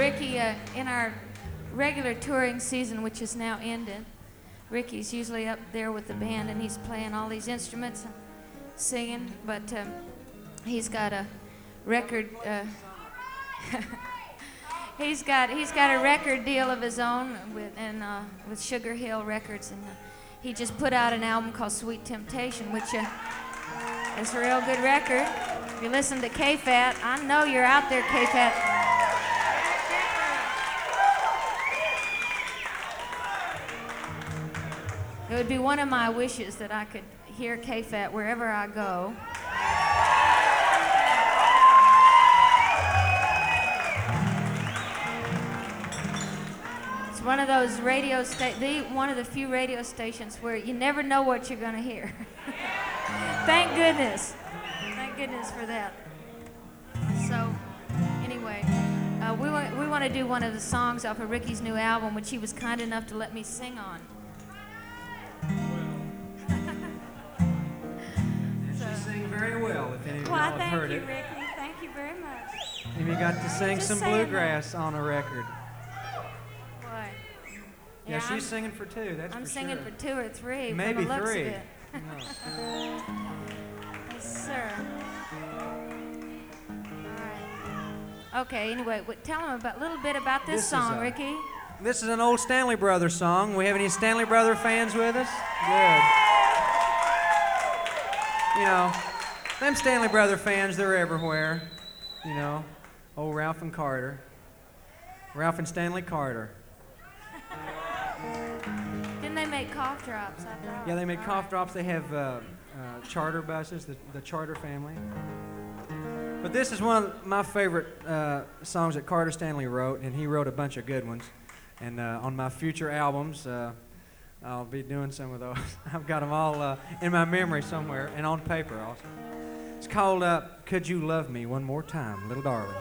Ricky, in our regular touring season, which is now ended, Ricky's usually up there with the band, and he's playing all these instruments and singing, but he's got a record. He's got a record deal of his own with Sugar Hill Records, and he just put out an album called Sweet Temptation, which is a real good record. If you listen to K-Fat, I know you're out there, K-Fat. It would be one of my wishes that I could hear K-Fat wherever I go. It's one of those one of the few radio stations where you never know what you're going to hear. Thank goodness. Thank goodness for that. So, anyway, we want to do one of the songs off of Ricky's new album, which he was kind enough to let me sing on. Very well, if any of y'all have heard it. Well, thank you, Ricky. Thank you very much. Amy got to sing some bluegrass on a record. What? Yeah, she's singing for two, that's I'm for singing sure. for two or three. Maybe from the looks three. Of it. Yes, sir. All right. Okay, anyway, tell them a little bit about this song, Ricky. This is an old Stanley Brothers song. We have any Stanley Brother fans with us? Good. You know, them Stanley Brother fans, they're everywhere. You know, old Ralph and Carter. Ralph and Stanley Carter. Didn't they make cough drops? I thought. Yeah, they make cough drops. They have charter buses, the Charter family. But this is one of my favorite songs that Carter Stanley wrote, and he wrote a bunch of good ones. And on my future albums, I'll be doing some of those. I've got them all in my memory somewhere and on paper also. It's called Could You Love Me One More Time, Little Darling.